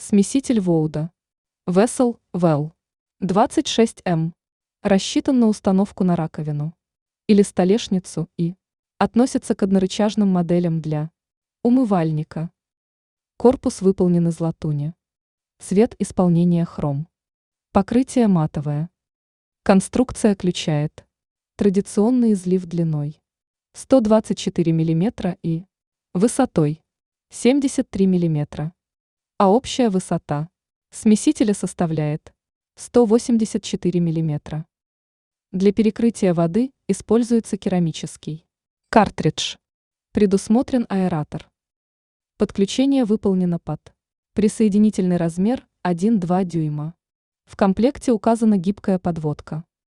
Смеситель Воуда. Vessel Well 26М. Рассчитан на установку на раковину или столешницу и относится к однорычажным моделям для умывальника. Корпус выполнен из латуни. Цвет исполнения хром. Покрытие матовое. Конструкция включает традиционный излив длиной 124 мм и высотой 73 мм, а общая высота смесителя составляет 184 мм. Для перекрытия воды используется керамический картридж. Предусмотрен аэратор. Подключение выполнено под присоединительный размер 1,2 дюйма. В комплекте указана гибкая подводка.